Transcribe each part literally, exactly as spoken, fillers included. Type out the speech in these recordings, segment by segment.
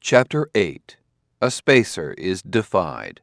Chapter eight. A Spacer is Defied.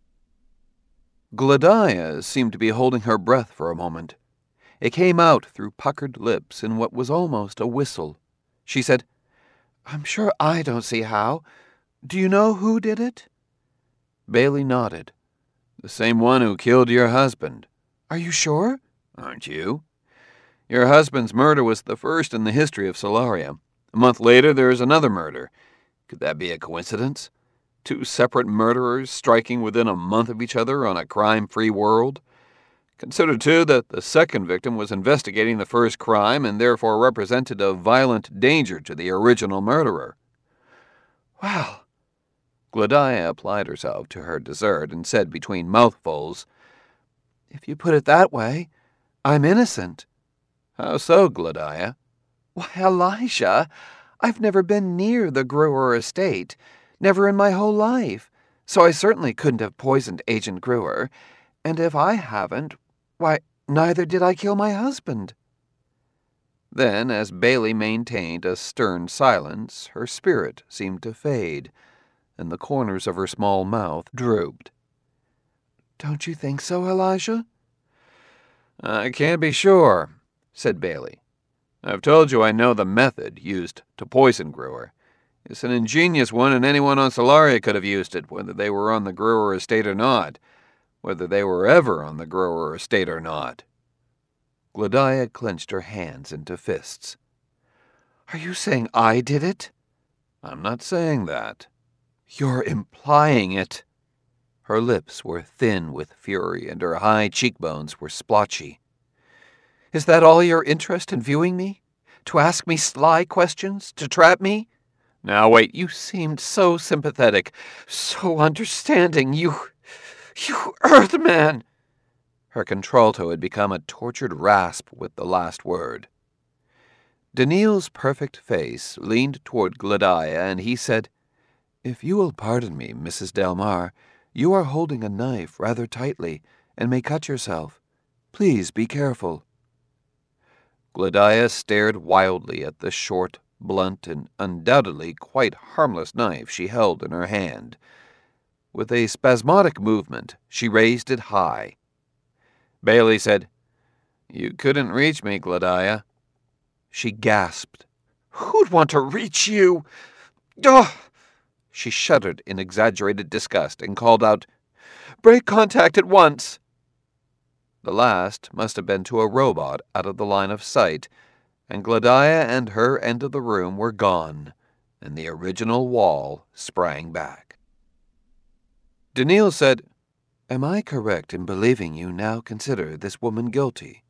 Gladaya seemed to be holding her breath for a moment. It came out through puckered lips in what was almost a whistle. She said, "I'm sure I don't see how. Do you know who did it?" Bailey nodded. "The same one who killed your husband." "Are you sure?" "Aren't you? Your husband's murder was the first in the history of Solaria. A month later, there is another murder. Could that be a coincidence? Two separate murderers striking within a month of each other on a crime-free world? Consider, too, that the second victim was investigating the first crime and therefore represented a violent danger to the original murderer." "Well," Gladaya applied herself to her dessert and said between mouthfuls, "if you put it that way, I'm innocent." "How so, Gladaya?" "Why, Elijah, I've never been near the Gruer estate, never in my whole life, so I certainly couldn't have poisoned Agent Gruer, and if I haven't, why, neither did I kill my husband." Then, as Bailey maintained a stern silence, her spirit seemed to fade, and the corners of her small mouth drooped. "Don't you think so, Elijah?" "I can't be sure," said Bailey. "I've told you I know the method used to poison Gruer. It's an ingenious one, and anyone on Solaria could have used it, whether they were on the Gruer estate or not. Whether they were ever on the Gruer estate or not." Gladaya clenched her hands into fists. "Are you saying I did it?" "I'm not saying that." "You're implying it." Her lips were thin with fury, and her high cheekbones were splotchy. "Is that all your interest in viewing me? To ask me sly questions? To trap me? Now wait, you seemed so sympathetic, so understanding, you... you Earthman!" Her contralto had become a tortured rasp with the last word. Daniil's perfect face leaned toward Gladaya, and he said, "If you will pardon me, Missus Delmar, you are holding a knife rather tightly and may cut yourself. Please be careful." Gladaya stared wildly at the short, blunt, and undoubtedly quite harmless knife she held in her hand. With a spasmodic movement, she raised it high. Bailey said, "You couldn't reach me, Gladaya." She gasped. "Who'd want to reach you? Ugh!" She shuddered in exaggerated disgust and called out, "Break contact at once!" The last must have been to a robot out of the line of sight, and Gladaya and her end of the room were gone, and the original wall sprang back. Daniil said, "Am I correct in believing you now consider this woman guilty?"